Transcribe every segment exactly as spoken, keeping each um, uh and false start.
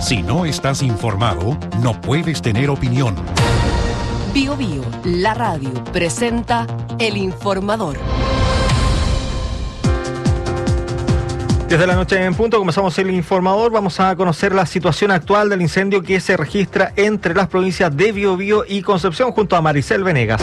Si no estás informado, no puedes tener opinión. Bio Bio, la radio, presenta El Informador. Desde la noche en punto comenzamos El Informador. Vamos a conocer la situación actual del incendio que se registra entre las provincias de Biobío y Concepción junto a Maricel Venegas.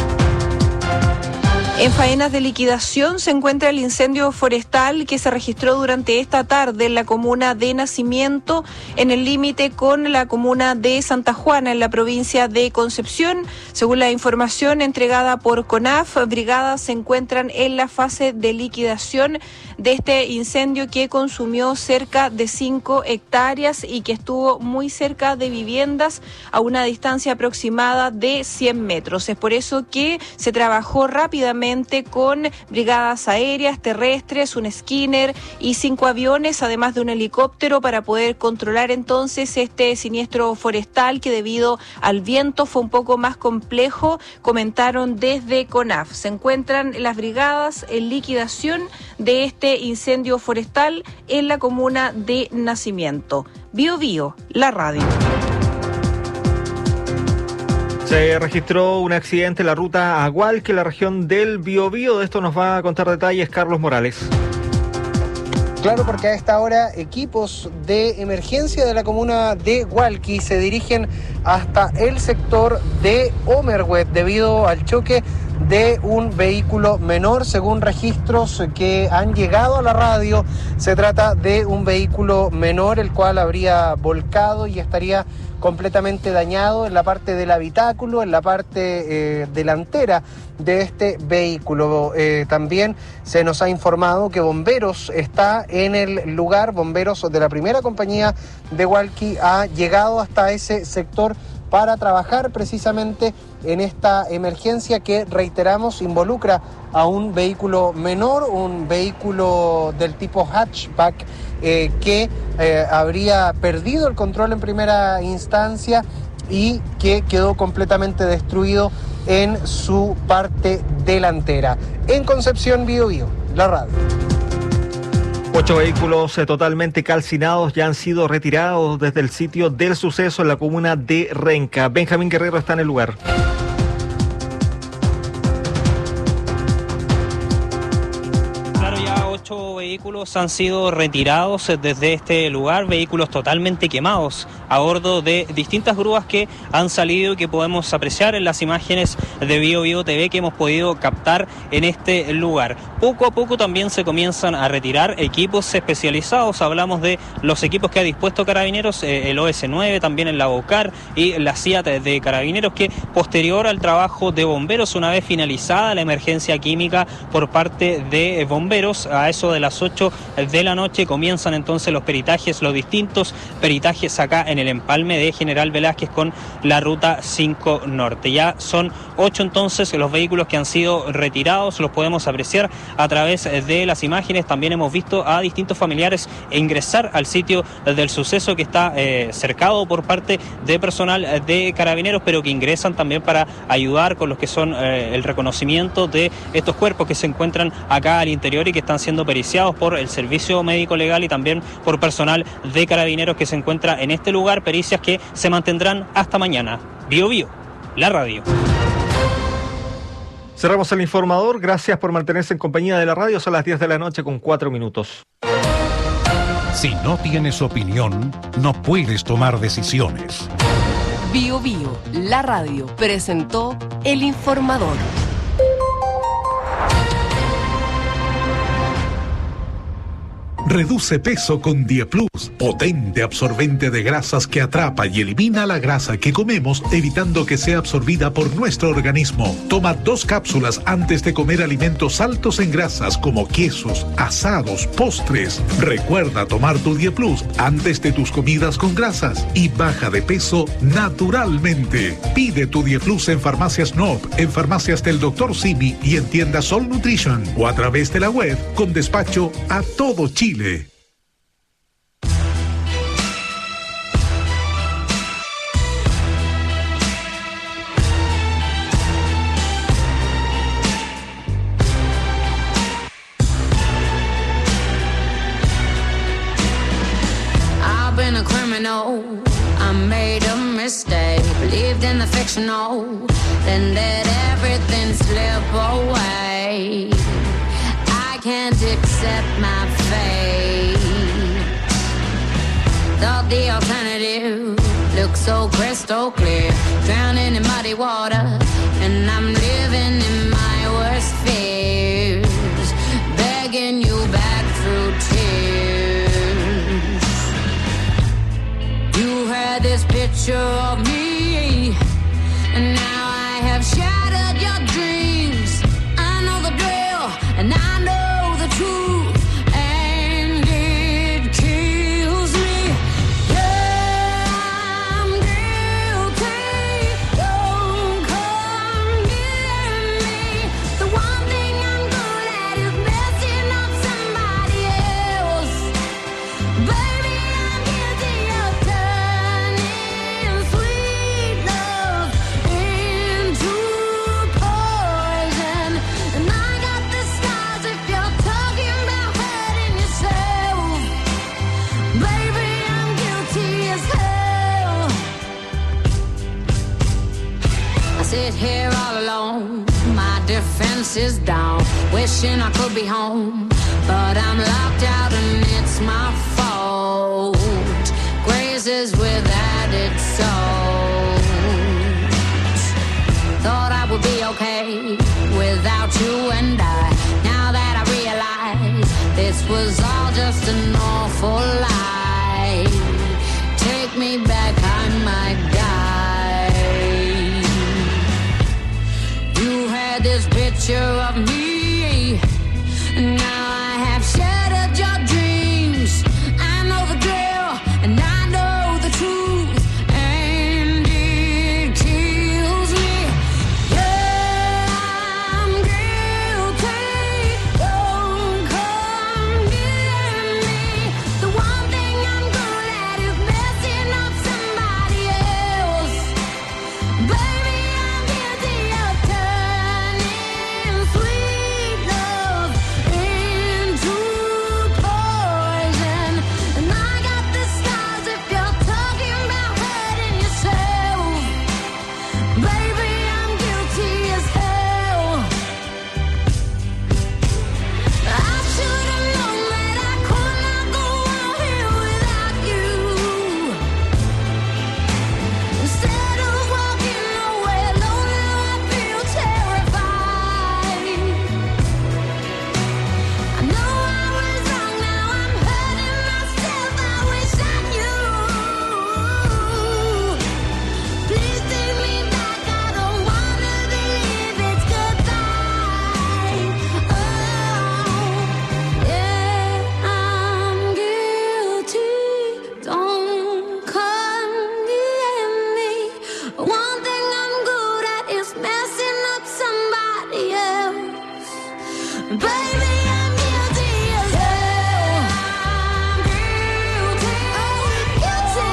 En faenas de liquidación se encuentra el incendio forestal que se registró durante esta tarde en la comuna de Nacimiento, en el límite con la comuna de Santa Juana, en la provincia de Concepción. Según la información entregada por CONAF, brigadas se encuentran en la fase de liquidación de este incendio que consumió cerca de cinco hectáreas y que estuvo muy cerca de viviendas a una distancia aproximada de cien metros. Es por eso que se trabajó rápidamente con brigadas aéreas, terrestres, un Skinner y cinco aviones, además de un helicóptero, para poder controlar entonces este siniestro forestal que debido al viento fue un poco más complejo, comentaron desde CONAF. Se encuentran las brigadas en liquidación de este incendio forestal en la comuna de Nacimiento. Bio Bio, la radio. Se registró un accidente en la ruta Agualque, en la región del Biobío. De esto nos va a contar detalles Carlos Morales. Claro, porque a esta hora equipos de emergencia de la comuna de Hualqui se dirigen hasta el sector de Omerhuet debido al choque de un vehículo menor. Según registros que han llegado a la radio, se trata de un vehículo menor el cual habría volcado y estaría completamente dañado en la parte del habitáculo, en la parte eh, delantera de este vehículo. Eh, también se nos ha informado que Bomberos está en el lugar. Bomberos de la primera compañía de Hualqui ha llegado hasta ese sector para trabajar precisamente en esta emergencia que, reiteramos, involucra a un vehículo menor, un vehículo del tipo hatchback eh, que eh, habría perdido el control en primera instancia y que quedó completamente destruido en su parte delantera. En Concepción, Biobío, la radio. Ocho vehículos eh, totalmente calcinados ya han sido retirados desde el sitio del suceso en la comuna de Renca. Benjamín Guerrero está en el lugar. Ocho vehículos han sido retirados desde este lugar, vehículos totalmente quemados a bordo de distintas grúas que han salido y que podemos apreciar en las imágenes de Bio Bio T V que hemos podido captar en este lugar. Poco a poco también se comienzan a retirar equipos especializados. Hablamos de los equipos que ha dispuesto Carabineros, eh, el O S nueve, también el Labocar y la CIAT de Carabineros, que posterior al trabajo de bomberos, una vez finalizada la emergencia química por parte de bomberos, a eso de las ocho de la noche comienzan entonces los peritajes, los distintos peritajes acá en el empalme de General Velázquez con la ruta cinco Norte. Ya son ocho entonces los vehículos que han sido retirados, los podemos apreciar a través de las imágenes. También hemos visto a distintos familiares ingresar al sitio del suceso que está eh, cercado por parte de personal de Carabineros, pero que ingresan también para ayudar con los que son eh, el reconocimiento de estos cuerpos que se encuentran acá al interior y que están siendo periciados por el Servicio Médico Legal y también por personal de Carabineros que se encuentra en este lugar, pericias que se mantendrán hasta mañana. Bio Bio, la radio. Cerramos El Informador. Gracias por mantenerse en compañía de la radio. Son las diez de la noche con cuatro minutos. Si no tienes opinión, no puedes tomar decisiones. Bio Bio, la radio, presentó El Informador. Reduce peso con Dieplus, potente absorbente de grasas que atrapa y elimina la grasa que comemos, evitando que sea absorbida por nuestro organismo. Toma dos cápsulas antes de comer alimentos altos en grasas como quesos, asados, postres. Recuerda tomar tu Dieplus antes de tus comidas con grasas y baja de peso naturalmente. Pide tu Dieplus en Farmacias N O P, en Farmacias del doctor Simi y en tiendas Sol Nutrition o a través de la web con despacho a todo Chile. I've been a a criminal. I made a mistake, believed in the fictional, then let everything slip away. I can't accept my fate. Thought the alternative looked so crystal clear, drowning in muddy water, and I'm living in my worst fears, begging you back through tears. You had this picture of me, and now I have shattered your dreams. I know the drill, and I know the truth. Sit here all alone, my defense is down, wishing I could be home, but I'm locked out and it's my fault. Grazes without its souls. Thought I would be okay without you and I. Now that I realize this was all just an awful lie. Take me back, I might die. This picture of me, now I have shattered your dreams. I know the drill, and I know the truth, and it kills me. Yeah, I'm guilty. Don't come near me. The one thing I'm good at is messing up somebody else. Baby, I'm guilty of turning sweet love into poison. And I got the scars if you're talking about hurting yourself. Baby, I'm guilty as hell. I should have known that I could not go out here without you. Instead of walking away alone, now I feel terrified. I know I was wrong, now I'm hurting myself. I wish I knew. Please take me back, I don't wanna believe it's goodbye. Oh, yeah, I'm guilty. Don't come near me. One thing I'm good at is messing up somebody else. Baby, I'm guilty as hell. I'm guilty. Oh, guilty.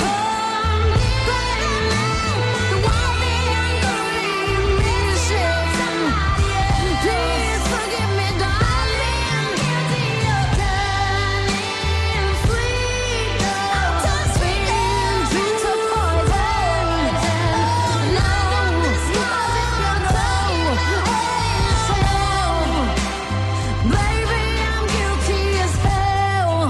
The one thing I'm good at is messing up somebody else. Please forgive me, darling. I'm guilty of turning sweet love into poison. No, baby, I'm guilty as hell.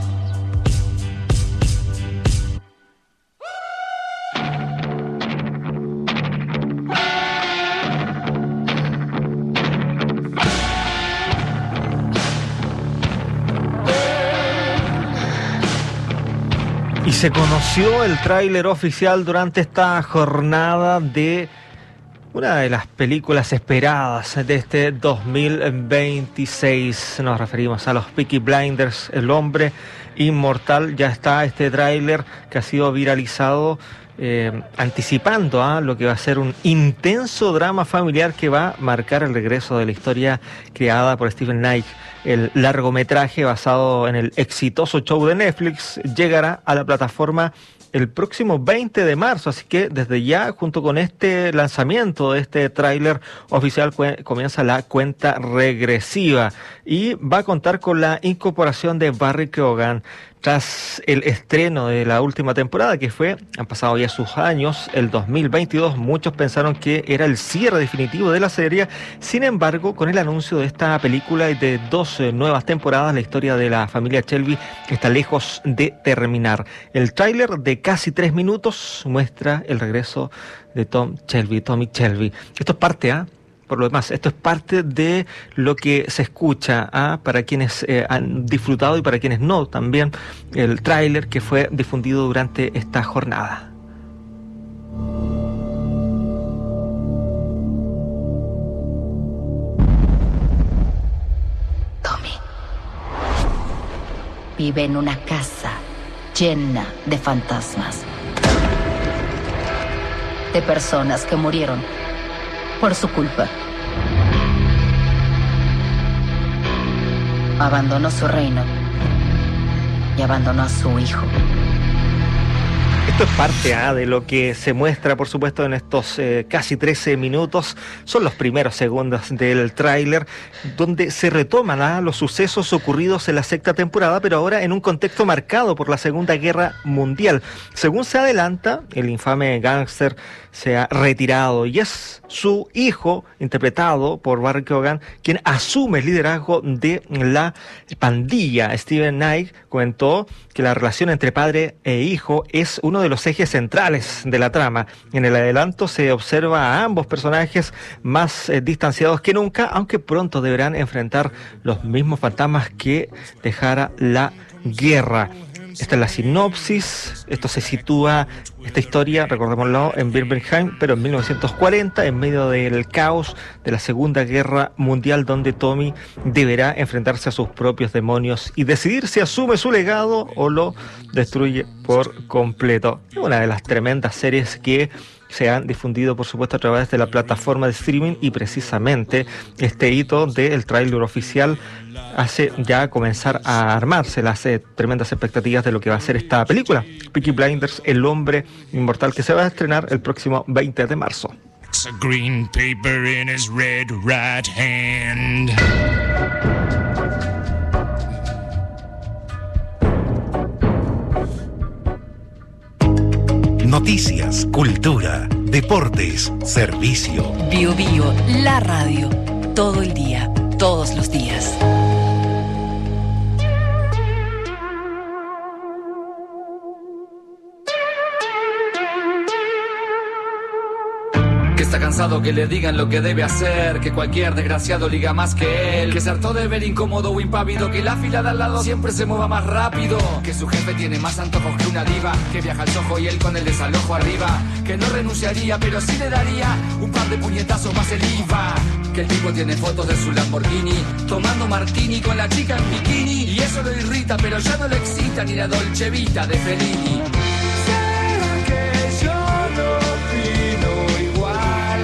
Y se conoció el tráiler oficial durante esta jornada de una de las películas esperadas de este dos mil veintiséis. Nos referimos a los Peaky Blinders, El Hombre Inmortal. Ya está este tráiler que ha sido viralizado, eh, anticipando a lo que va a ser un intenso drama familiar que va a marcar el regreso de la historia creada por Steven Knight. El largometraje, basado en el exitoso show de Netflix, llegará a la plataforma el próximo veinte de marzo, así que desde ya, junto con este lanzamiento de este tráiler oficial, comienza la cuenta regresiva y va a contar con la incorporación de Barry Keoghan, tras el estreno de la última temporada, que fue, han pasado ya sus años, el dos mil veintidós, muchos pensaron que era el cierre definitivo de la serie. Sin embargo, con el anuncio de esta película y de dos eh, nuevas temporadas, la historia de la familia Shelby está lejos de terminar. El tráiler de casi tres minutos muestra el regreso de Tom Shelby, Tommy Shelby. Esto es parte A. ¿eh? Por lo demás, esto es parte de lo que se escucha ¿ah? para quienes eh, han disfrutado y para quienes no, también el tráiler que fue difundido durante esta jornada. Tommy vive en una casa llena de fantasmas, de personas que murieron por su culpa. Abandonó su reino y abandonó a su hijo. Esto es parte ¿ah? de lo que se muestra, por supuesto, en estos eh, casi trece minutos. Son los primeros segundos del tráiler, donde se retoman ¿ah? los sucesos ocurridos en la sexta temporada, pero ahora en un contexto marcado por la Segunda Guerra Mundial. Según se adelanta, el infame gángster se ha retirado y es su hijo, interpretado por Barry Keoghan, quien asume el liderazgo de la pandilla. Steven Knight comentó que la relación entre padre e hijo es uno de los ejes centrales de la trama. En el adelanto se observa a ambos personajes más eh, distanciados que nunca, aunque pronto deberán enfrentar los mismos fantasmas que dejara la guerra. Esta es la sinopsis. Esto se sitúa, esta historia, recordémoslo, en Birmingham, pero en mil novecientos cuarenta, en medio del caos de la Segunda Guerra Mundial, donde Tommy deberá enfrentarse a sus propios demonios y decidir si asume su legado o lo destruye por completo. Es una de las tremendas series que se han difundido, por supuesto, a través de la plataforma de streaming, y precisamente este hito del tráiler oficial hace ya comenzar a armarse las eh, tremendas expectativas de lo que va a ser esta película, Peaky Blinders, el hombre inmortal, que se va a estrenar el próximo veinte de marzo. A green paper in his red right hand. Noticias, cultura, deportes, servicio. Bio Bio, la radio. Todo el día, todos los días. Que está cansado que le digan lo que debe hacer, que cualquier desgraciado liga más que él, que se hartó de ver incómodo o impávido, que la fila de al lado siempre se mueva más rápido, que su jefe tiene más antojos que una diva, que viaja al sojo y él con el desalojo arriba, que no renunciaría pero sí le daría un par de puñetazos más el I V A, que el tipo tiene fotos de su Lamborghini tomando martini con la chica en bikini, y eso lo irrita pero ya no le excita ni la Dolce Vita de Fellini. ¿Será que yo no opino igual?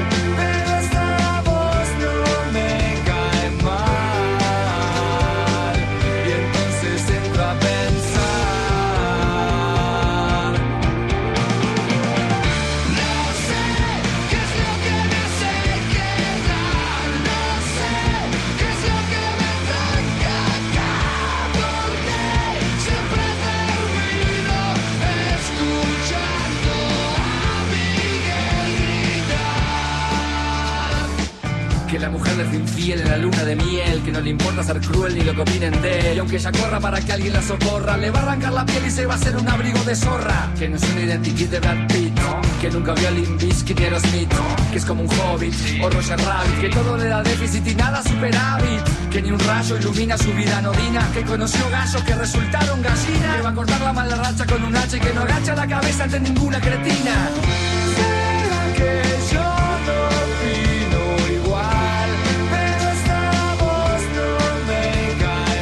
Que la mujer le fue infiel en la luna de miel, que no le importa ser cruel ni lo que opinen de él, y aunque ella corra para que alguien la socorra, le va a arrancar la piel y se va a hacer un abrigo de zorra, que no es una identidad de Brad Pitt, ¿no? Que nunca vio a Limp Bizkit ni a Aerosmith, ¿no? Que es como un hobbit o Roger Rabbit, que todo le da déficit y nada superávit, que ni un rayo ilumina su vida anodina, que conoció gallos que resultaron gallina, que va a cortar la mala racha con un hacha y que no agacha la cabeza ante ninguna cretina. ¿Será que yo no opino igual? Pero esta voz no me cae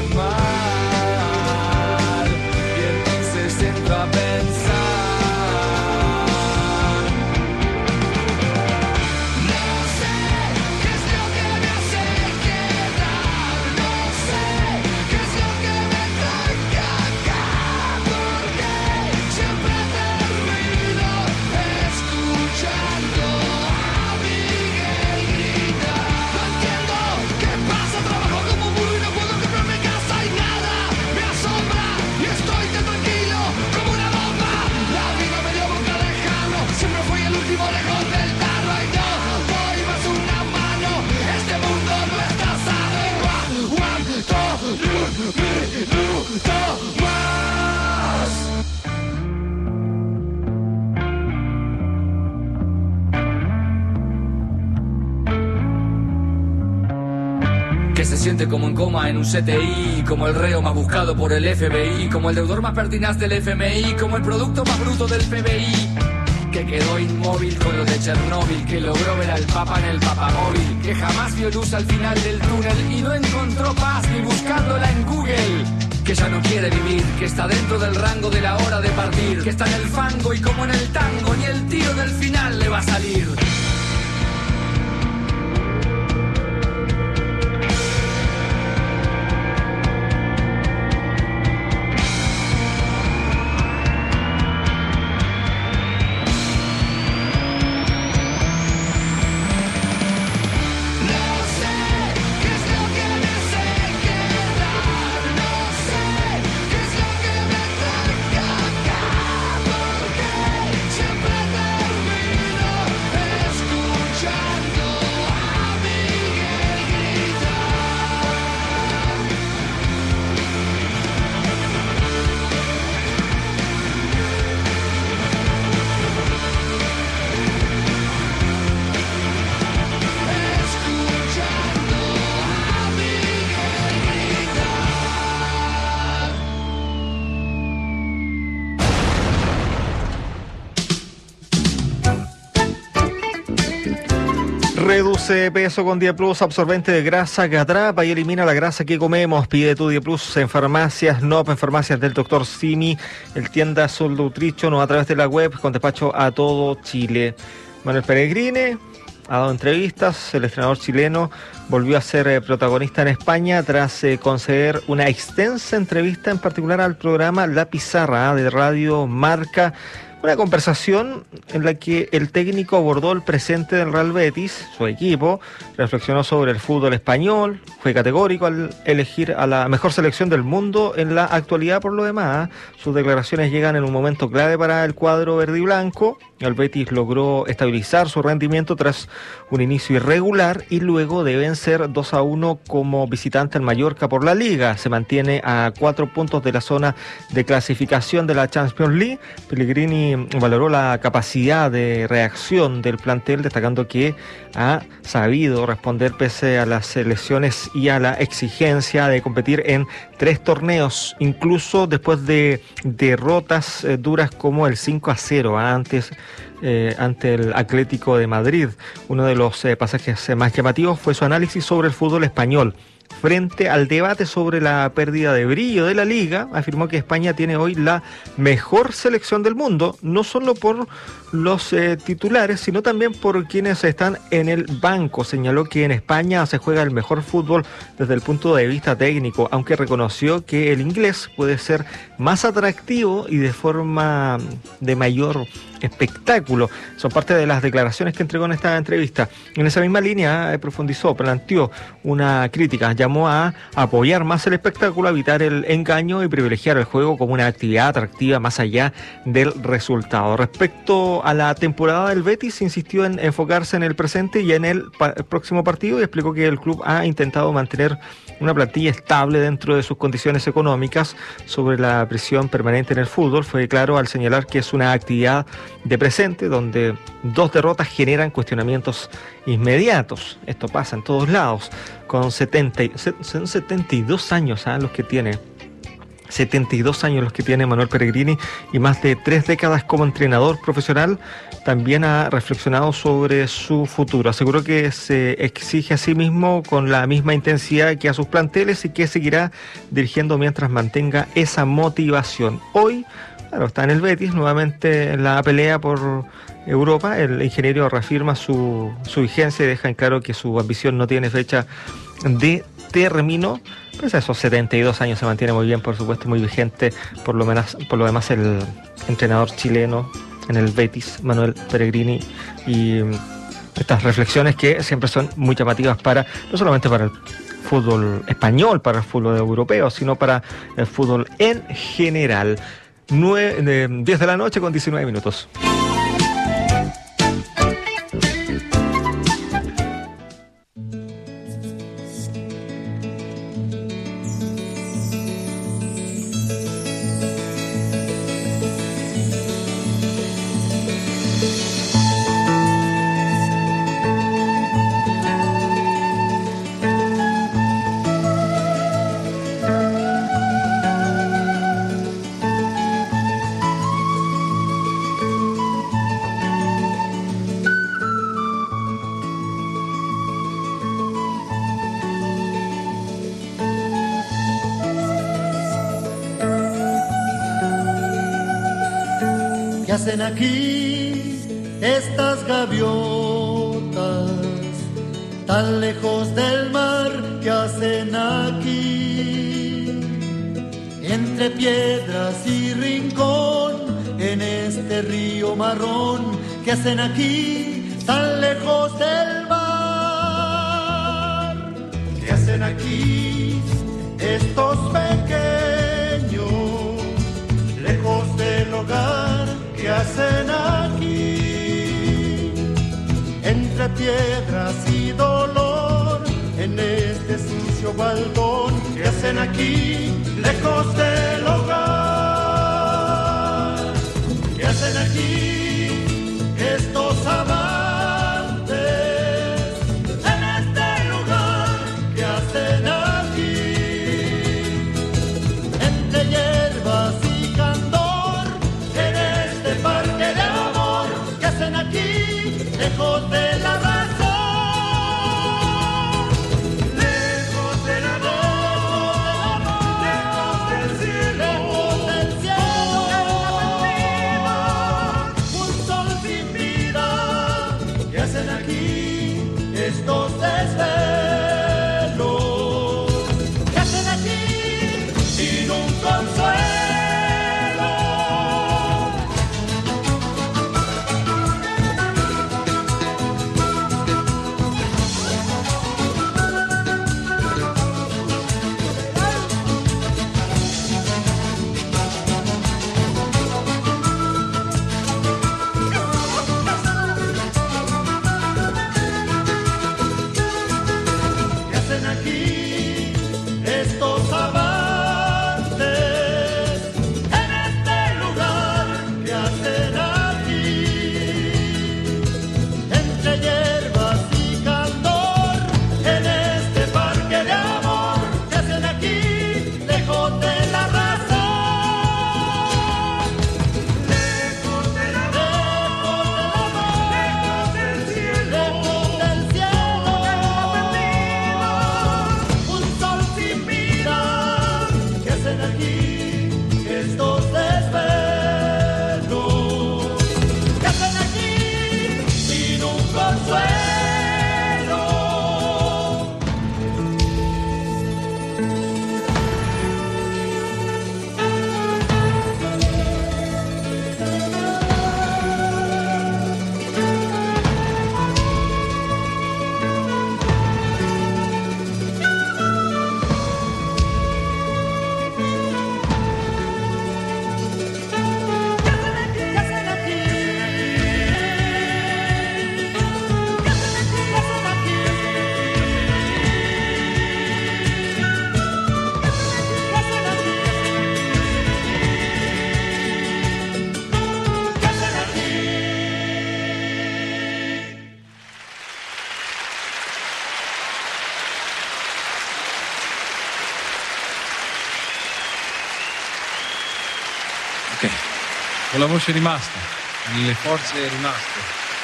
mal, y entonces entro a pensar. No sé qué es lo que me hace quedar, no sé qué es lo que me toca acá, porque siempre termino escuchando. siente como en coma en un C T I, como el reo más buscado por el F B I, como el deudor más pertinaz del F M I, como el producto más bruto del P B I, que quedó inmóvil con lo de Chernóbil, que logró ver al Papa en el papamóvil, que jamás vio luz al final del túnel y no encontró paz ni buscándola en Google, que ya no quiere vivir, que está dentro del rango de la hora de partir, que está en el fango y como en el tango ni el tiro del final le va a salir. Reduce peso con Día Plus, absorbente de grasa que atrapa y elimina la grasa que comemos. Pide tu Día Plus en farmacias, no en farmacias del doctor Simi, el tienda Sol Nutrition o a través de la web con despacho a todo Chile. Manuel Pellegrini ha dado entrevistas. El entrenador chileno volvió a ser eh, protagonista en España tras eh, conceder una extensa entrevista, en particular al programa La Pizarra ¿eh? de Radio Marca. Una conversación en la que el técnico abordó el presente del Real Betis, su equipo, reflexionó sobre el fútbol español, fue categórico al elegir a la mejor selección del mundo en la actualidad. Por lo demás, sus declaraciones llegan en un momento clave para el cuadro verde y blanco. El Betis logró estabilizar su rendimiento tras un inicio irregular y luego de vencer dos a uno como visitante al Mallorca por la Liga. Se mantiene a cuatro puntos de la zona de clasificación de la Champions League. Pellegrini valoró la capacidad de reacción del plantel, destacando que ha sabido responder pese a las lesiones y a la exigencia de competir en tres torneos, incluso después de derrotas eh, duras como el cinco a cero antes eh, ante el Atlético de Madrid. Uno de los eh, pasajes eh, más llamativos fue su análisis sobre el fútbol español. Frente al debate sobre la pérdida de brillo de la liga, afirmó que España tiene hoy la mejor selección del mundo, no solo por los eh, titulares, sino también por quienes están en el banco. Señaló que en España se juega el mejor fútbol desde el punto de vista técnico, aunque reconoció que el inglés puede ser más atractivo y de forma de mayor espectáculo. Son parte de las declaraciones que entregó en esta entrevista. En esa misma línea eh, profundizó, planteó una crítica, llamó a apoyar más el espectáculo, a evitar el engaño y privilegiar el juego como una actividad atractiva más allá del resultado. Respecto a la temporada del Betis, insistió en enfocarse en el presente y en el, pa- el próximo partido, y explicó que el club ha intentado mantener una plantilla estable dentro de sus condiciones económicas. Sobre la presión permanente en el fútbol, fue claro al señalar que es una actividad de presente donde dos derrotas generan cuestionamientos inmediatos. Esto pasa en todos lados. Con setenta, son setenta y dos años ¿eh? los que tiene setenta y dos años los que tiene Manuel Pellegrini y más de tres décadas como entrenador profesional. También ha reflexionado sobre su futuro. Aseguró que se exige a sí mismo con la misma intensidad que a sus planteles y que seguirá dirigiendo mientras mantenga esa motivación. Hoy, claro, está en el Betis, nuevamente en la pelea por Europa. El ingeniero reafirma su, su vigencia y deja en claro que su ambición no tiene fecha de término. Pues a esos setenta y dos años se mantiene muy bien, por supuesto, muy vigente. Por lo menos, por lo demás, el entrenador chileno en el Betis, Manuel Pellegrini, y estas reflexiones que siempre son muy llamativas para, no solamente para el fútbol español, para el fútbol europeo, sino para el fútbol en general. nueve, diez de la noche con diecinueve minutos. hacen aquí estas gaviotas? Tan lejos del mar, ¿qué hacen aquí? Entre piedras y rincón, en este río marrón, ¿qué hacen aquí? Tan lejos del mar. ¿Qué hacen aquí estos pequeños, lejos del hogar? ¿Qué hacen aquí? Entre piedras y dolor, en este sucio baldón, ¿qué hacen aquí, lejos del hogar? ¿Qué hacen aquí estos amantes, en este lugar? ¿Qué hacen aquí? Entre hierbas y candor, en este parque de amor, ¿qué hacen aquí, lejos de la razón? Lejos del amor, lejos del cielo, lejos del cielo, un sol sin vida. ¿Qué hacen aquí estos desvelos? ¿Qué hacen aquí sin un consuelo? ¿Qué hacen aquí estos amantes, en este lugar? ¿Qué hacen aquí? Entre hierbas y candor, en este parque de amor, ¿qué hacen aquí, lejos de la razón? Lejos del amor, lejos del cielo, lejos del cielo, un sol sin vida. ¿Qué hacen aquí estos desvelos? ¿Qué hacen aquí sin un consuelo? ¿Qué hacen aquí? ¿Qué hacen aquí? ¿Qué hacen aquí? ¿Qué hacen aquí? ¿Qué hacen aquí? Ok, con la voce rimasta, le forze rimaste.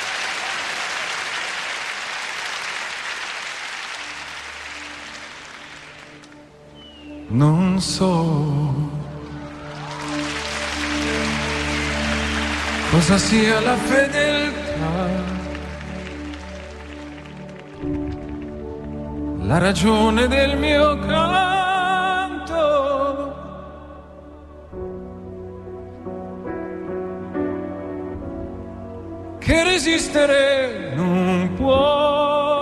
Non so cosa sia la fedeltà, la ragione del mio canto, che resistere non può.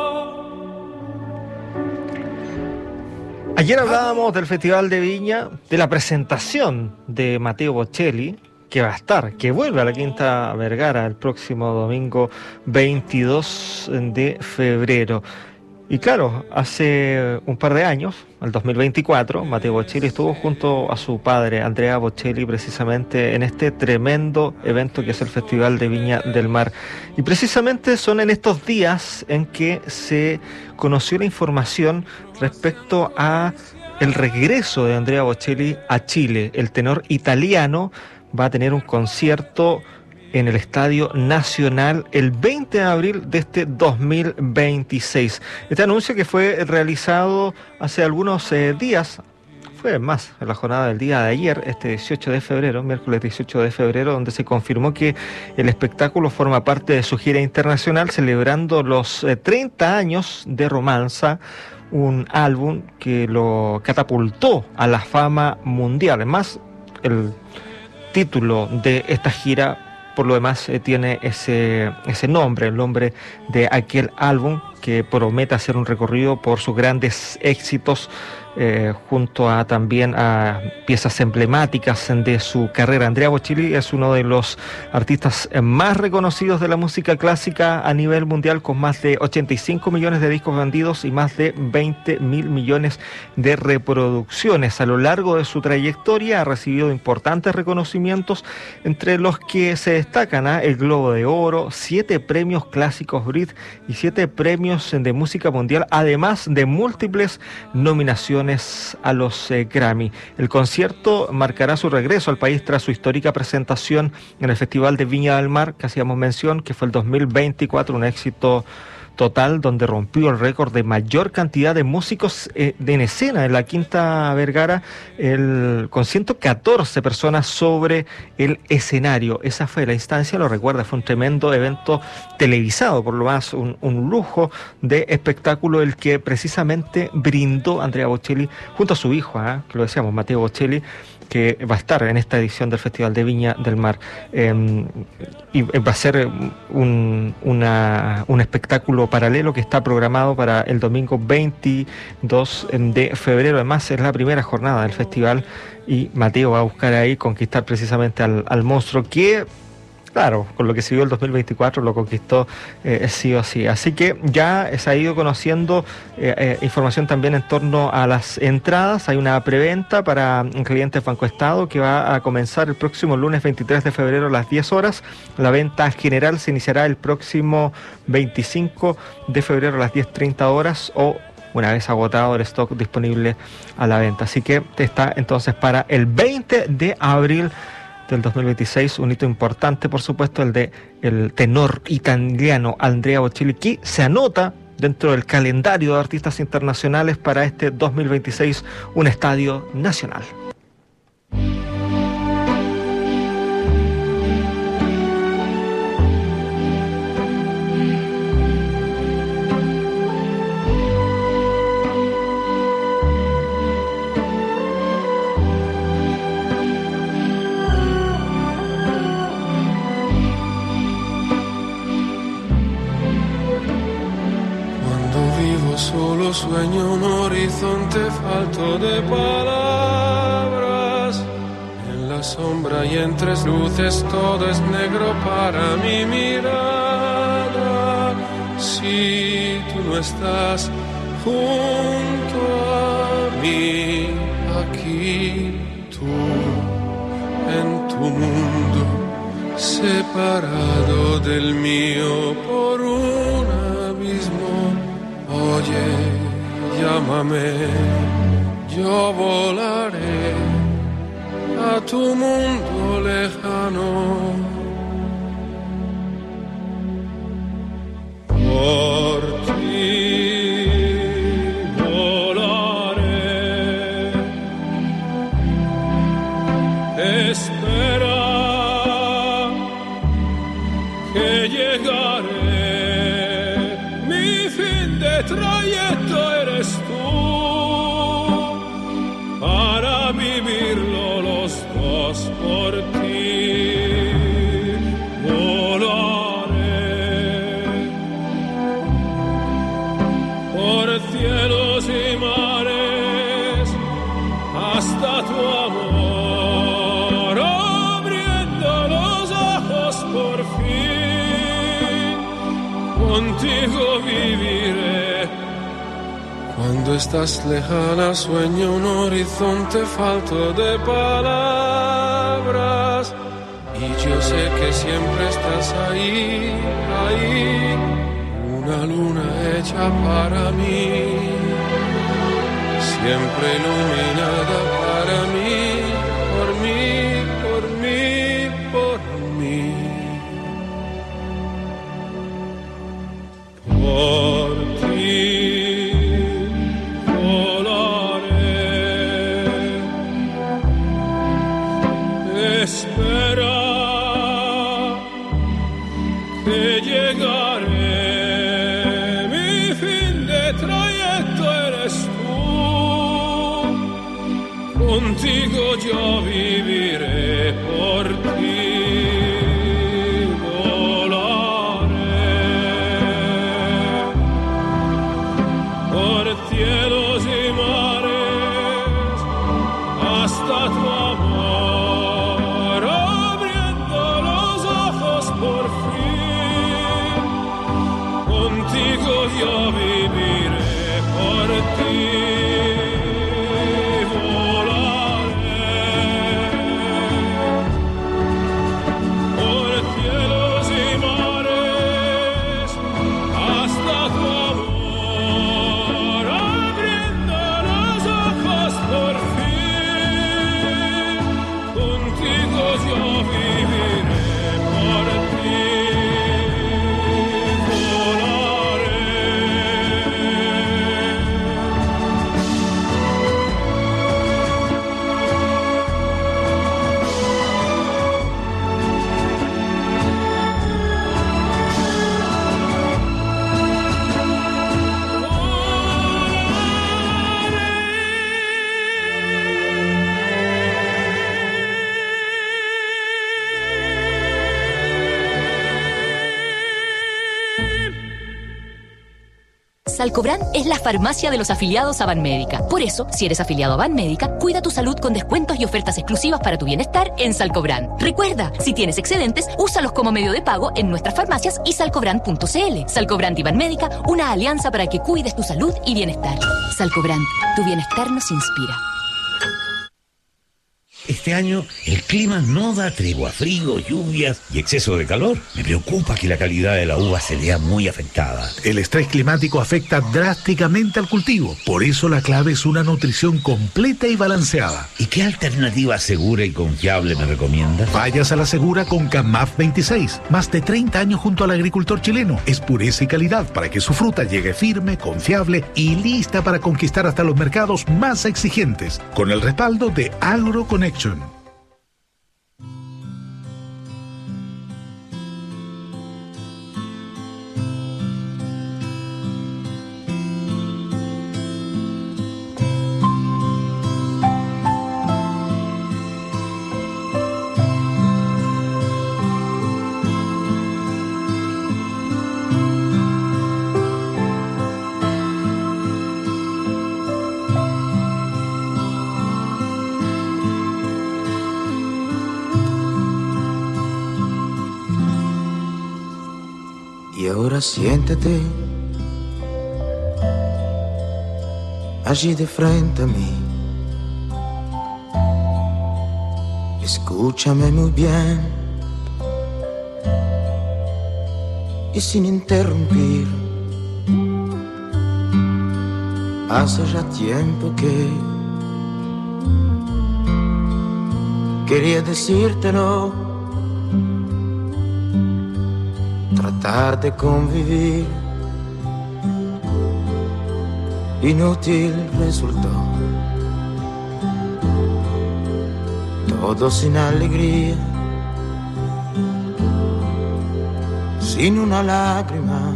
Ayer hablábamos del Festival de Viña, de la presentación de Matteo Bocelli, que va a estar, que vuelve a la Quinta Vergara el próximo domingo veintidós de febrero. Y claro, hace un par de años, el dos mil veinticuatro, Matteo Bocelli estuvo junto a su padre, Andrea Bocelli, precisamente en este tremendo evento que es el Festival de Viña del Mar. Y precisamente son en estos días en que se conoció la información respecto a el regreso de Andrea Bocelli a Chile. El tenor italiano va a tener un concierto en el Estadio Nacional el veinte de abril de este dos mil veintiséis. Este anuncio, que fue realizado hace algunos eh, días, fue más en la jornada del día de ayer, este dieciocho de febrero, miércoles dieciocho de febrero, donde se confirmó que el espectáculo forma parte de su gira internacional celebrando los eh, treinta años de Romanza, un álbum que lo catapultó a la fama mundial. Además, el título de esta gira, por lo demás, eh, tiene ese, ese nombre, el nombre de aquel álbum que promete hacer un recorrido por sus grandes éxitos, eh, junto a también a piezas emblemáticas de su carrera. Andrea Bocelli es uno de los artistas más reconocidos de la música clásica a nivel mundial, con más de ochenta y cinco millones de discos vendidos y más de veinte mil millones de reproducciones. A lo largo de su trayectoria ha recibido importantes reconocimientos, entre los que se destacan ¿eh? el Globo de Oro, siete premios clásicos Brit y siete premios de música mundial, además de múltiples nominaciones a los eh, Grammy. El concierto marcará su regreso al país tras su histórica presentación en el Festival de Viña del Mar, que hacíamos mención, que fue el dos mil veinticuatro, un éxito total, donde rompió el récord de mayor cantidad de músicos eh, de en escena en la Quinta Vergara, el, con ciento catorce personas sobre el escenario. Esa fue la instancia, lo recuerda, fue un tremendo evento televisado, por lo más un, un lujo de espectáculo, el que precisamente brindó Andrea Bocelli junto a su hijo, ¿eh? que lo decíamos, Matteo Bocelli, que va a estar en esta edición del Festival de Viña del Mar. Eh, y va a ser un, una, un espectáculo paralelo que está programado para el domingo veintidós de febrero. Además, es la primera jornada del festival y Mateo va a buscar ahí conquistar precisamente al, al monstruo que, claro, con lo que se vio el dos mil veinticuatro lo conquistó eh, sí o sí. Así que ya se ha ido conociendo eh, eh, información también en torno a las entradas. Hay una preventa para clientes Banco Estado que va a comenzar el próximo lunes veintitrés de febrero a las diez horas. La venta general se iniciará el próximo veinticinco de febrero a las diez treinta horas, o una vez agotado el stock disponible a la venta. Así que está entonces para el veinte de abril del dos mil veintiséis, un hito importante, por supuesto, el de el tenor italiano Andrea Bocelli, que se anota dentro del calendario de artistas internacionales para este dos mil veintiséis, un estadio nacional. Solo sueño un horizonte falto de palabras. En la sombra y entre luces todo es negro para mi mirada. Si tú no estás junto a mí, aquí tú, en tu mundo, separado del mío por un abismo. Oye, llámame, yo volaré a tu mundo lejano. Por ti volaré. Espera que llegaré. Trayecto eres tú para vivirlo los dos por ti. Volaré por cielos y mares hasta tu amor, abriendo los ojos por fin, contigo viviré. Cuando estás lejana sueño un horizonte falto de palabras, y yo sé que siempre estás ahí, ahí, una luna hecha para mí, siempre iluminada para mí, por mí, por mí, por mí. Por ti volaré. espera, que llegaré, mi fin de trayecto eres tú, contigo yo viviré por ti. Cielos y mares hasta tu amor, abriendo los ojos por fin, contigo yo viviré por ti. Salcobran es la farmacia de los afiliados a Banmédica. Por eso, si eres afiliado a Banmédica, cuida tu salud con descuentos y ofertas exclusivas para tu bienestar en Salcobran. Recuerda, si tienes excedentes, úsalos como medio de pago en nuestras farmacias y salcobran punto cl. Salcobran y Banmédica, una alianza para que cuides tu salud y bienestar. Salcobran, tu bienestar nos inspira. Este año el clima no da tregua, frío, lluvias y exceso de calor. Me preocupa que la calidad de la uva se vea muy afectada. El estrés climático afecta drásticamente al cultivo. Por eso la clave es una nutrición completa y balanceada. ¿Y qué alternativa segura y confiable me recomiendas? Vayas a la segura con Camaf veintiséis. Más de treinta años junto al agricultor chileno. Es pureza y calidad para que su fruta llegue firme, confiable y lista para conquistar hasta los mercados más exigentes. Con el respaldo de AgroConnection. Ahora siéntate allí de frente a mí. Escúchame muy bien y sin interrumpir. Hace ya tiempo que quería decírtelo. Tratar de convivir inútil resultó. Todo sin alegría, sin una lágrima,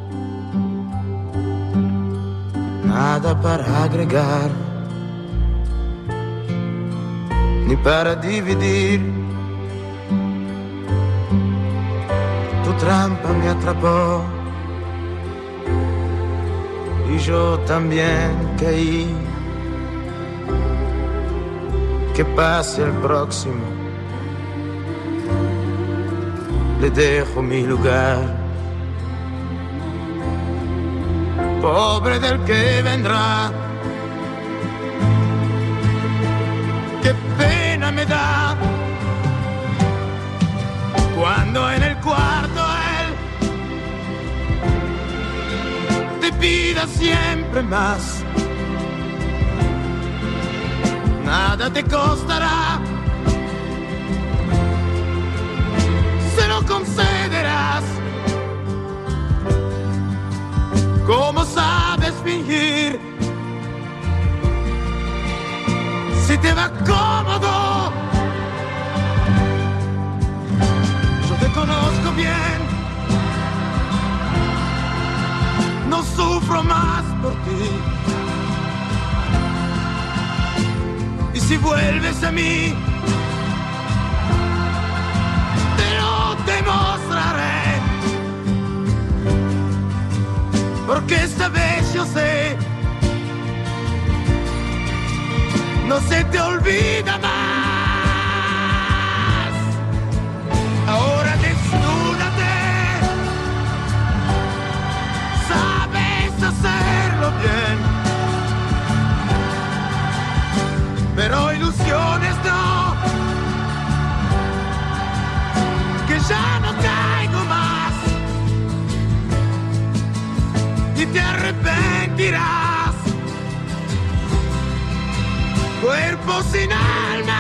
nada para agregar, ni para dividir. Tu trampa me atrapó y yo también caí. Que pase el próximo, le dejo mi lugar. Pobre del que vendrá, qué pena me da cuando en el cuarto él te pida siempre más. Nada te costará, se lo concederás. ¿Cómo sabes fingir? Si te va cómodo, sufro más por ti. Y si vuelves a mí, te lo demostraré. Porque esta vez yo sé, no se te olvida más. Ahora desnúdate, sabes hacerlo bien, pero ilusiones no, que ya no caigo más. Y te arrepentirás, cuerpo sin alma.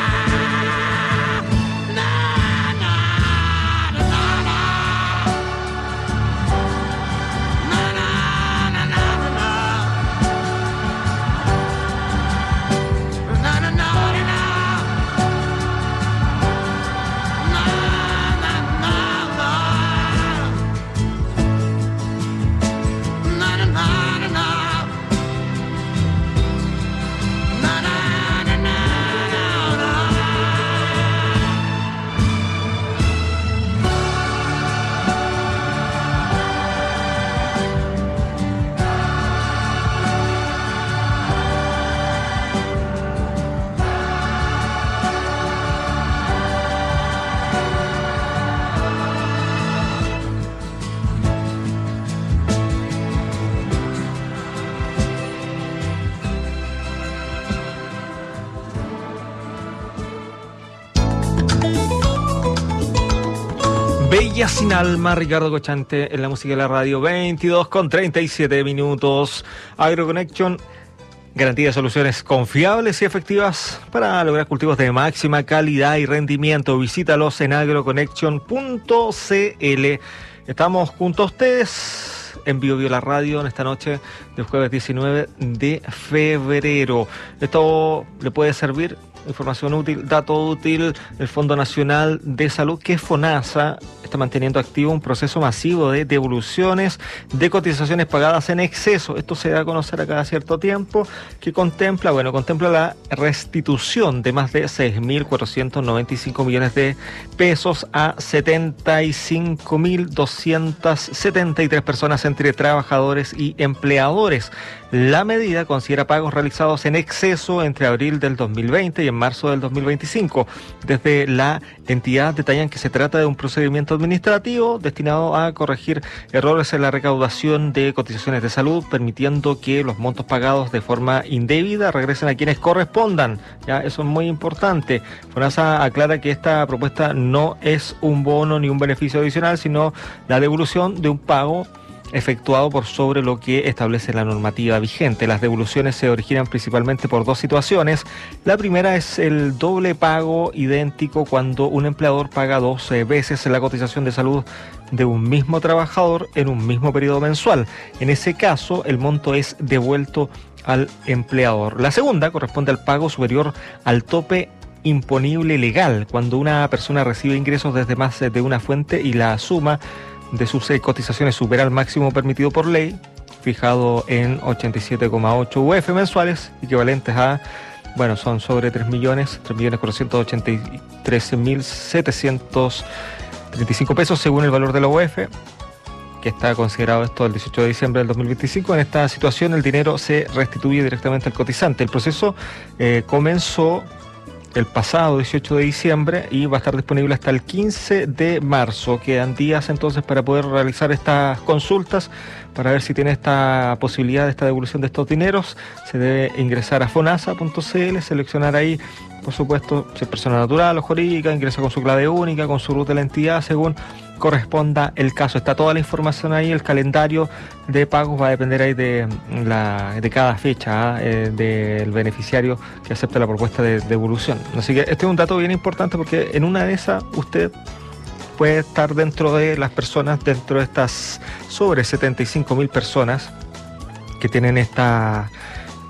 Bella sin alma, Ricardo Cochante en la música de la radio, veintidós con treinta y siete minutos. AgroConnection, garantía de soluciones confiables y efectivas para lograr cultivos de máxima calidad y rendimiento. Visítalos en agroconnection punto c l. Estamos junto a ustedes en Bio Bio la radio en esta noche del jueves diecinueve de febrero. Esto le puede servir, información útil, dato útil. El Fondo Nacional de Salud, que es FONASA, está manteniendo activo un proceso masivo de devoluciones de cotizaciones pagadas en exceso. Esto se da a conocer a cada cierto tiempo, que contempla, bueno, contempla la restitución de más de seis mil cuatrocientos noventa y cinco millones de pesos a setenta y cinco mil doscientas setenta y tres personas entre trabajadores y empleadores. La medida considera pagos realizados en exceso entre abril del dos mil veinte y en marzo del dos mil veinticinco. Desde la entidad detallan que se trata de un procedimiento administrativo destinado a corregir errores en la recaudación de cotizaciones de salud, permitiendo que los montos pagados de forma indebida regresen a quienes correspondan. Ya, eso es muy importante. FONASA aclara que esta propuesta no es un bono ni un beneficio adicional, sino la devolución de un pago efectuado por sobre lo que establece la normativa vigente. Las devoluciones se originan principalmente por dos situaciones. La primera es el doble pago idéntico, cuando un empleador paga dos veces la cotización de salud de un mismo trabajador en un mismo periodo mensual. En ese caso, el monto es devuelto al empleador. La segunda corresponde al pago superior al tope imponible legal, cuando una persona recibe ingresos desde más de una fuente y la suma de sus cotizaciones supera el máximo permitido por ley, fijado en ochenta y siete coma ocho U F mensuales, equivalentes a, bueno, son sobre tres millones, tres millones cuatrocientos ochenta y tres mil setecientos treinta y cinco pesos según el valor de la U F, que está considerado esto el dieciocho de diciembre del dos mil veinticinco. En esta situación el dinero se restituye directamente al cotizante. El proceso eh, comenzó el pasado dieciocho de diciembre y va a estar disponible hasta el quince de marzo. Quedan días entonces para poder realizar estas consultas, para ver si tiene esta posibilidad de esta devolución de estos dineros. Se debe ingresar a fonasa punto c l, seleccionar ahí, por supuesto, si es persona natural o jurídica, ingresa con su clave única, con su root de la entidad, según corresponda el caso. Está toda la información ahí. El calendario de pagos va a depender ahí de la de cada fecha, ¿eh? del beneficiario que acepta la propuesta de devolución. Así que este es un dato bien importante, porque en una de esas usted puede estar dentro de las personas, dentro de estas sobre setenta y cinco mil personas que tienen esta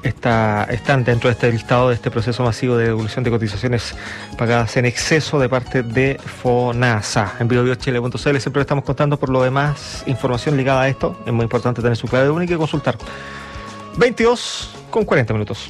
está, están dentro de este listado de este proceso masivo de devolución de cotizaciones pagadas en exceso de parte de FONASA. En bio bio chile punto c l siempre le estamos contando. Por lo demás, información ligada a esto, es muy importante tener su clave única y consultar. veintidós con cuarenta minutos.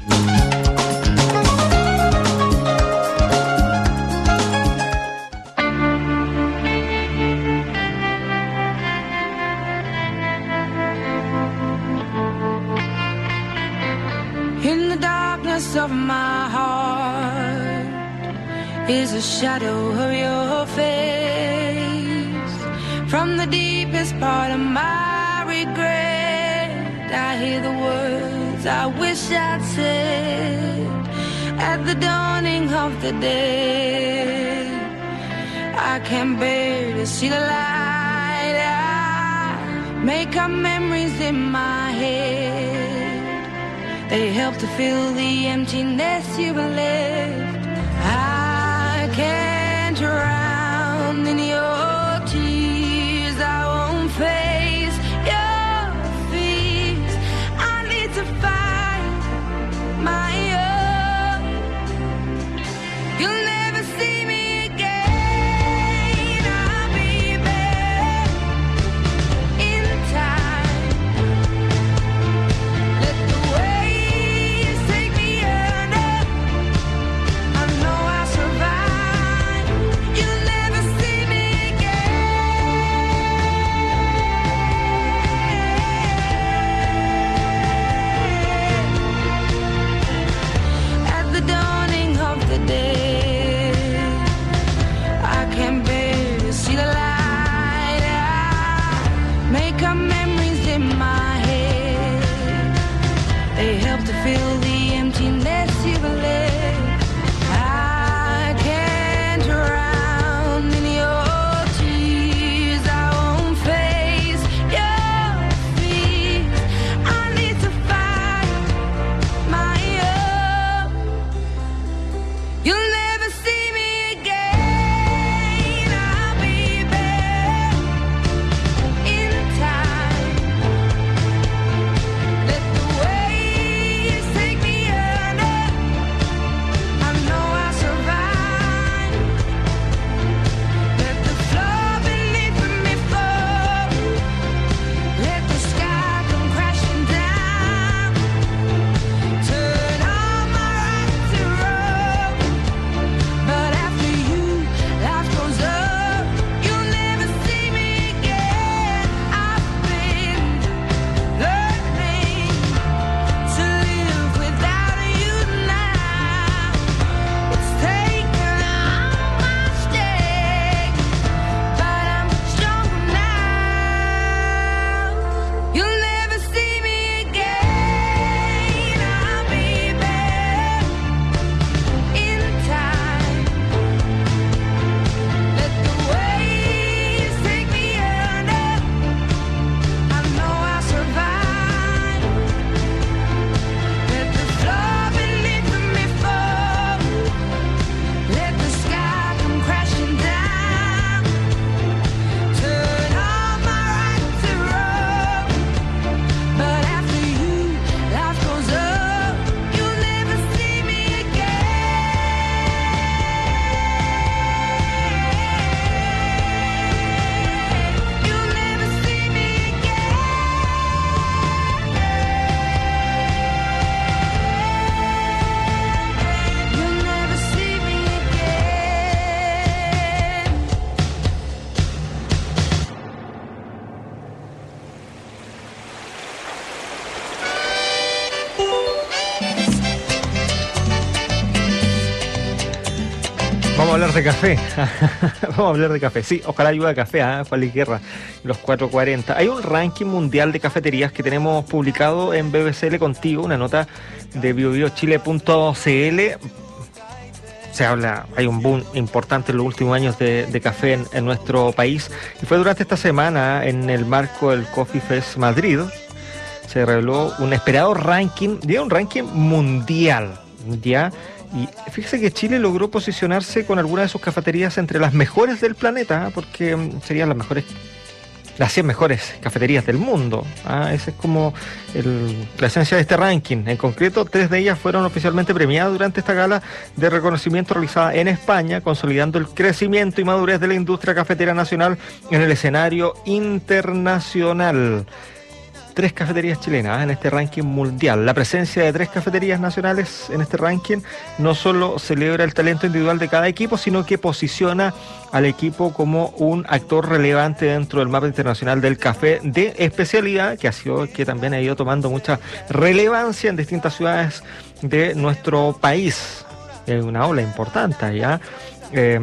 Of my heart is a shadow of your face. From the deepest part of my regret, I hear the words I wish I'd said at the dawning of the day. I can't bear to see the light. I make up memories in my head. They help to fill the emptiness you've left. I can't drown in your tears. I won't face your fears. I need to find my own. You'll never see me again. I'll be back in time. Let the way fill the emptiness you've left. I can't drown in your tears. I won't face your fears. I need to find my own. You'll never see me again. I'll be back in time. Let the waves take me under. I know I'll survive. Let the floor beneath me fall. Let the sky come crashing down. Turn all my right to wrong. But after you, life goes up. You'll never see me again. I've been learning to live without you now. It's taken all my strength, but I'm stronger now. You'll never see me again. I'll be back in time. Let the waves take me under. I know I'll survive. Let the floor beneath me fall. Let the sky come crashing down. Turn all my right to wrong. But after you, life goes up. You'll never see me again. You'll never see me again. You'll never see me again. Vamos a hablar de café. Vamos a hablar de café. Sí, ojalá ayuda a café, ¿eh? Juan Luis Guerra, los cuatro cuarenta. Hay un ranking mundial de cafeterías que tenemos publicado en B B C L Contigo, una nota de bio bio chile punto c l. Se habla, hay un boom importante en los últimos años de, de café en, en nuestro país. Y fue durante esta semana, en el marco del Coffee Fest Madrid, se reveló un esperado ranking, diría un ranking mundial, ¿ya? Y fíjese que Chile logró posicionarse con algunas de sus cafeterías entre las mejores del planeta, ¿eh? Porque mm, serían las mejores las cien mejores cafeterías del mundo. ¿ah? Esa es como el, la esencia de este ranking. En concreto, tres de ellas fueron oficialmente premiadas durante esta gala de reconocimiento realizada en España, consolidando el crecimiento y madurez de la industria cafetera nacional en el escenario internacional. Tres cafeterías chilenas en este ranking mundial. La presencia de tres cafeterías nacionales en este ranking no solo celebra el talento individual de cada equipo, sino que posiciona al equipo como un actor relevante dentro del mapa internacional del café de especialidad, que ha sido, que también ha ido tomando mucha relevancia en distintas ciudades de nuestro país. Es una ola importante, ¿ya? Eh,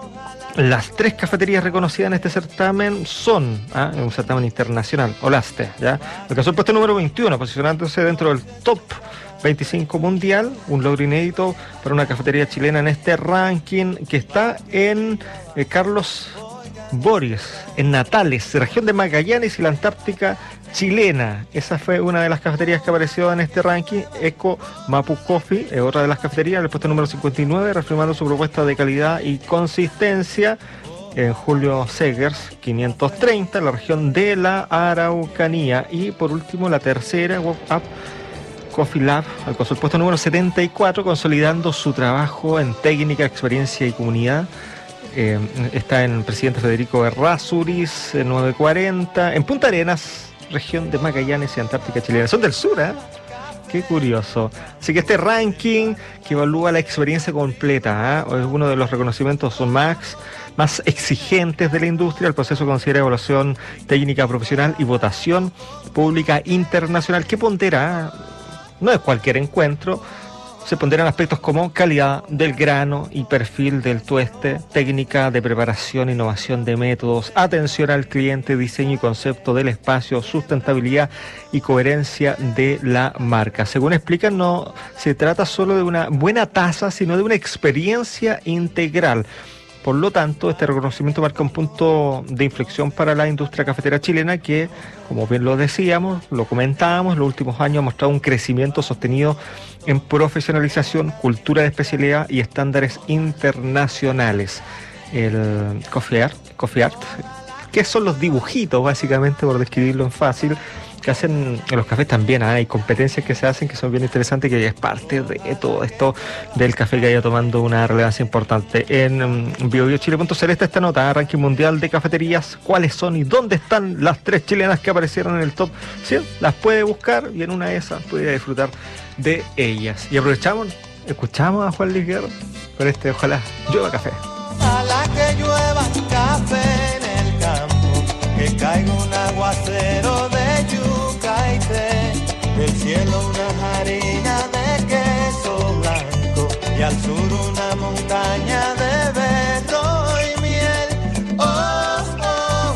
Las tres cafeterías reconocidas en este certamen son, ¿ah? un certamen internacional, Olaste, ¿ya? Alcanzó el puesto número veintiuno, posicionándose dentro del top veinticinco mundial, un logro inédito para una cafetería chilena en este ranking, que está en eh, Carlos Boris, en Natales, región de Magallanes y la Antártica chilena. Esa fue una de las cafeterías que apareció en este ranking. Eco Mapu Coffee es otra de las cafeterías, en el puesto número cincuenta y nueve, reafirmando su propuesta de calidad y consistencia. En Julio Segers, quinientos treinta, en la región de la Araucanía. Y por último, la tercera, Wop Up Coffee Lab, alcanzó el puesto número setenta y cuatro, consolidando su trabajo en técnica, experiencia y comunidad. Eh, está en Presidente Federico Errázuriz, en novecientos cuarenta, en Punta Arenas, región de Magallanes y Antártica chilena. Son del sur, ¿eh? Qué curioso. Así que este ranking que evalúa la experiencia completa, ¿eh? es uno de los reconocimientos más, más exigentes de la industria. El proceso considera evaluación técnica profesional y votación pública internacional que pondera, no es cualquier encuentro. Se ponderan aspectos como calidad del grano y perfil del tueste, técnica de preparación, innovación de métodos, atención al cliente, diseño y concepto del espacio, sustentabilidad y coherencia de la marca. Según explican, no se trata solo de una buena taza, sino de una experiencia integral. Por lo tanto, este reconocimiento marca un punto de inflexión para la industria cafetera chilena que, como bien lo decíamos, lo comentábamos, en los últimos años ha mostrado un crecimiento sostenido en profesionalización, cultura de especialidad y estándares internacionales. El Coffee Art, Coffee Art, que son los dibujitos, básicamente, por describirlo en fácil, que hacen en los cafés también. ¿eh? Hay competencias que se hacen que son bien interesantes, que es parte de todo esto del café que ha ido tomando una relevancia importante. En um, bio bio chile punto c l está esta nota, ranking mundial de cafeterías, cuáles son y dónde están las tres chilenas que aparecieron en el top cien. Las puede buscar y en una de esas puede disfrutar de ellas. Y aprovechamos, escuchamos a Juan Luis Guerra con este Ojalá Llueva Café. Ojalá que llueva café en el campo, que caiga un aguacero de yuca y té, del cielo una harina de queso blanco y al sur una montaña de berro y miel. Oh, oh,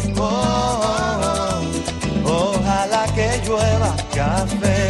oh, oh, ojalá que llueva café.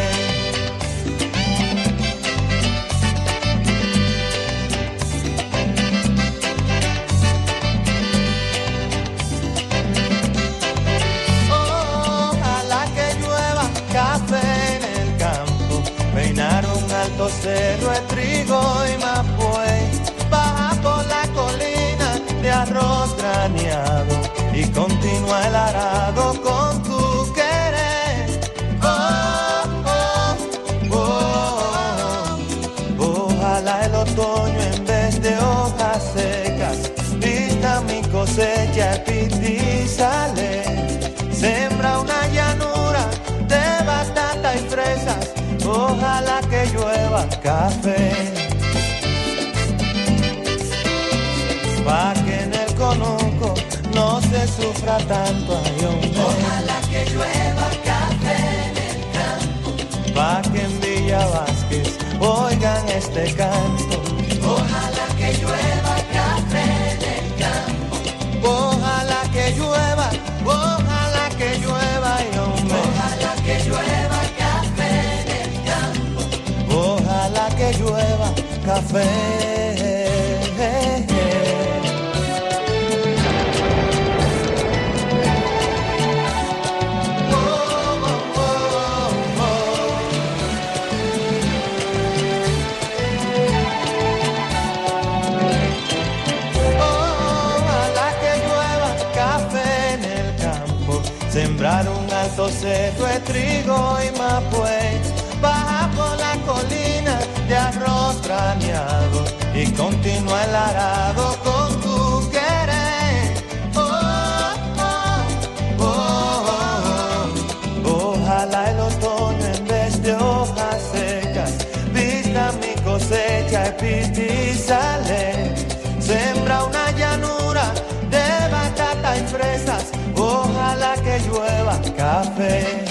Cerro de trigo y mapuey, baja por la colina de arroz graneado y continúa el arado con tu querer. Oh, oh, oh, oh, ojalá el otoño en vez de hojas secas vista mi cosecha y sale, sembra una llanura de batata y fresas. Ojalá que llueva café, pa' que en el conuco no se sufra tanto. Ay, hombre. Ojalá que llueva café en el campo, pa' que en Villa Vázquez oigan este canto. Ojalá que llueva café en el campo, ojalá que llueva, ojalá que llueva, ay, hombre. Ojalá que llueva que llueva café. Oh, oh, oh, oh. Ojalá que llueva café en el campo, sembrar un alto cerro de trigo y mapuey, baja por la colina de arroz trameado y continúa el arado con tu querer. Oh, oh, oh, oh. Ojalá el otoño en vez de hojas secas vista mi cosecha y pistizales. Sembra una llanura de batata y fresas, ojalá que llueva café.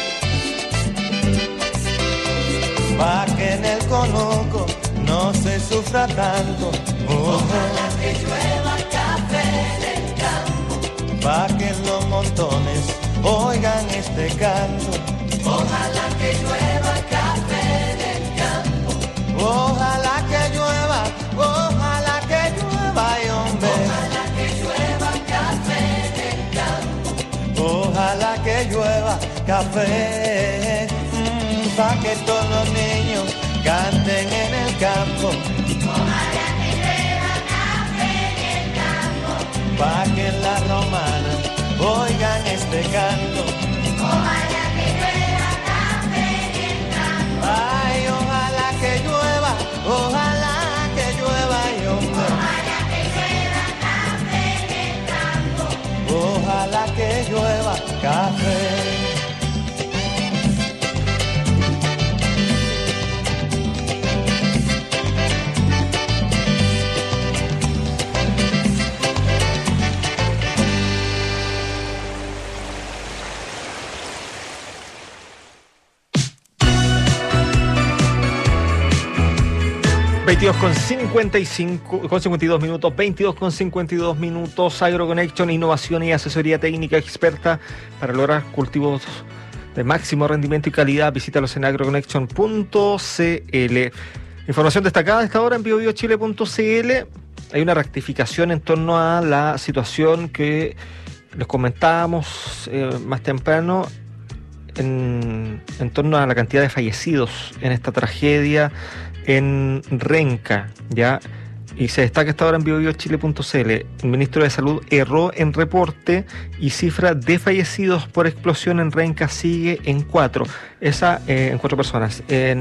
Pa' que en el conuco no se sufra tanto, ojalá que llueva café en el campo. Pa' que en los montones oigan este canto, ojalá que llueva café en el campo. Ojalá que llueva, ojalá que llueva, y hombre. Ojalá que llueva café en el campo. Ojalá que llueva café, mmm, pa' que todos los niños canten en el campo. Ojalá que llueva café en el campo. Pa' que en la romana oigan este canto. Ojalá que llueva café en el campo. Ay, ojalá que llueva, ojalá que llueva, y hombre. Ojalá que llueva café en el campo. Ojalá que llueva café. veintidós con cincuenta y cinco, con cincuenta y dos minutos, veintidós con cincuenta y dos minutos, AgroConnection, innovación y asesoría técnica experta para lograr cultivos de máximo rendimiento y calidad. Visítalos en agroconnection punto c l. Información destacada a esta hora en bio bio chile punto c l. Hay una rectificación en torno a la situación que les comentábamos eh, más temprano en, en torno a la cantidad de fallecidos en esta tragedia en Renca, ya, y se destaca esta hora en bio bio chile punto c l. El ministro de Salud erró en reporte y cifra de fallecidos por explosión en Renca sigue en cuatro, esa eh, en cuatro personas.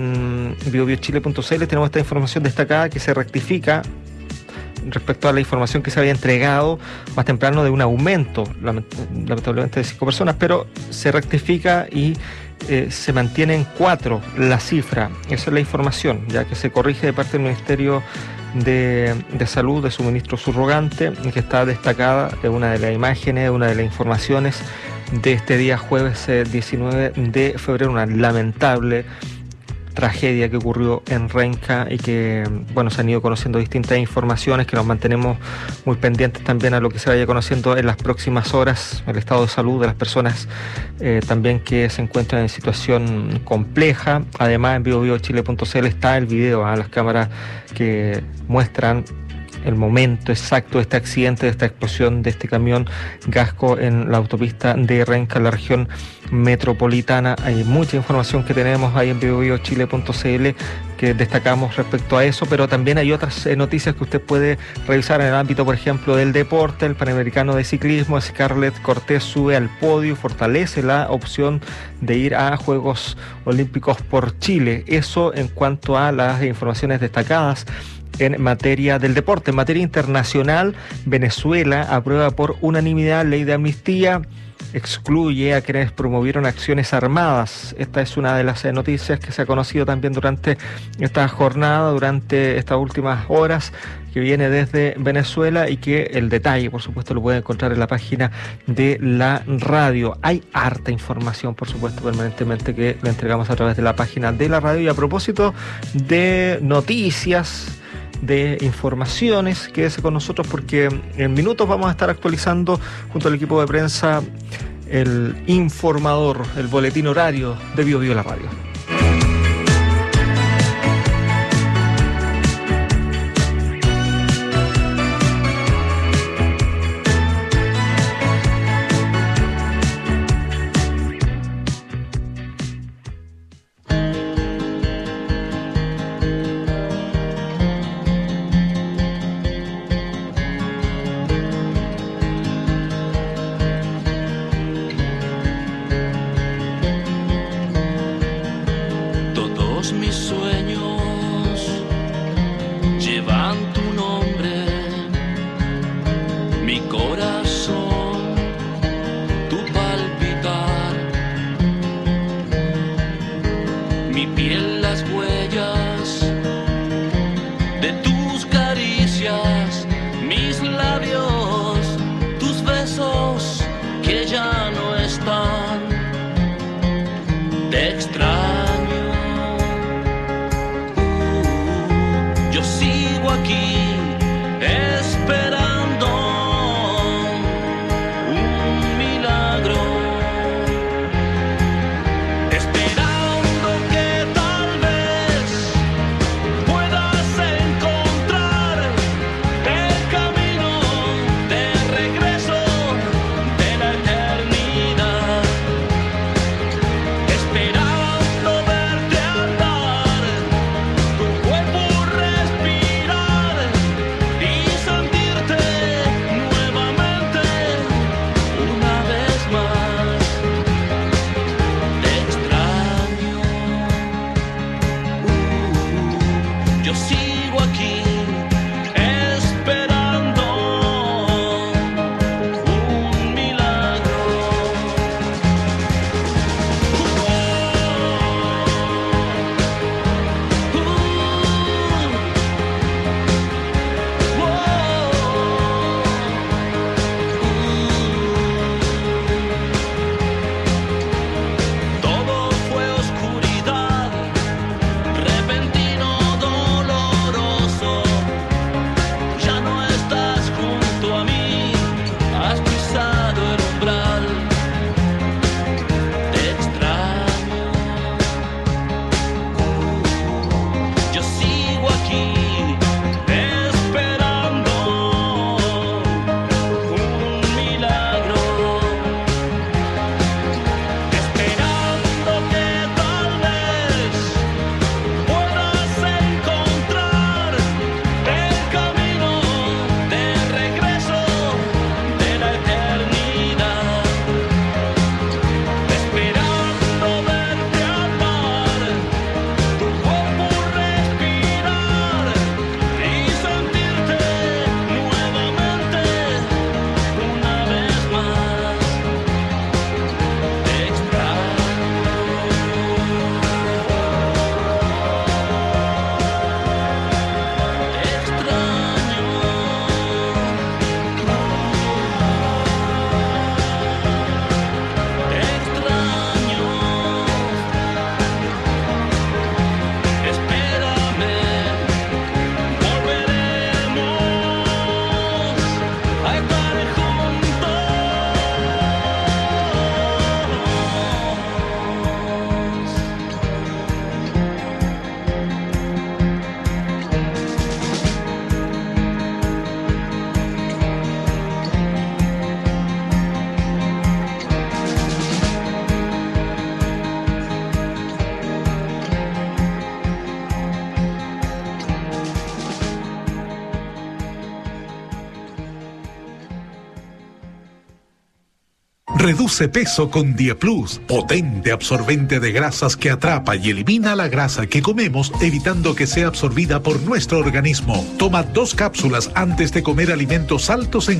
En bio bio chile punto c l tenemos esta información destacada que se rectifica respecto a la información que se había entregado más temprano de un aumento, lamentablemente de cinco personas, pero se rectifica y Eh, se mantiene en cuatro la cifra. Esa es la información, ya que se corrige de parte del Ministerio de, de Salud, de su ministro subrogante, que está destacada de una de las imágenes, de una de las informaciones de este día jueves eh, diecinueve de febrero, una lamentable tragedia que ocurrió en Renca y que, bueno, se han ido conociendo distintas informaciones que nos mantenemos muy pendientes también a lo que se vaya conociendo en las próximas horas, el estado de salud de las personas eh, también que se encuentran en situación compleja. Además, en bio bio chile punto c l está el video a las cámaras que muestran el momento exacto de este accidente, de esta explosión de este camión Gasco en la autopista de Renca, en la región metropolitana. Hay mucha información que tenemos ahí en bio bio chile punto c l que destacamos respecto a eso, pero también hay otras eh, noticias que usted puede revisar en el ámbito, por ejemplo, del deporte. El Panamericano de Ciclismo, Scarlett Cortés sube al podio, fortalece la opción de ir a Juegos Olímpicos por Chile. Eso en cuanto a las informaciones destacadas en materia del deporte. En materia internacional, Venezuela aprueba por unanimidad ley de amnistía, excluye a quienes promovieron acciones armadas. Esta es una de las noticias que se ha conocido también durante esta jornada, durante estas últimas horas, que viene desde Venezuela y que el detalle, por supuesto, lo pueden encontrar en la página de la radio. Hay harta información, por supuesto, permanentemente que le entregamos a través de la página de la radio. Y a propósito de noticias, de informaciones, quédese con nosotros porque en minutos vamos a estar actualizando junto al equipo de prensa el informador, el boletín horario de Bio Bio la radio. Reduce peso con Dieplus, potente absorbente de grasas que atrapa y elimina la grasa que comemos, evitando que sea absorbida por nuestro organismo. Toma dos cápsulas antes de comer alimentos altos en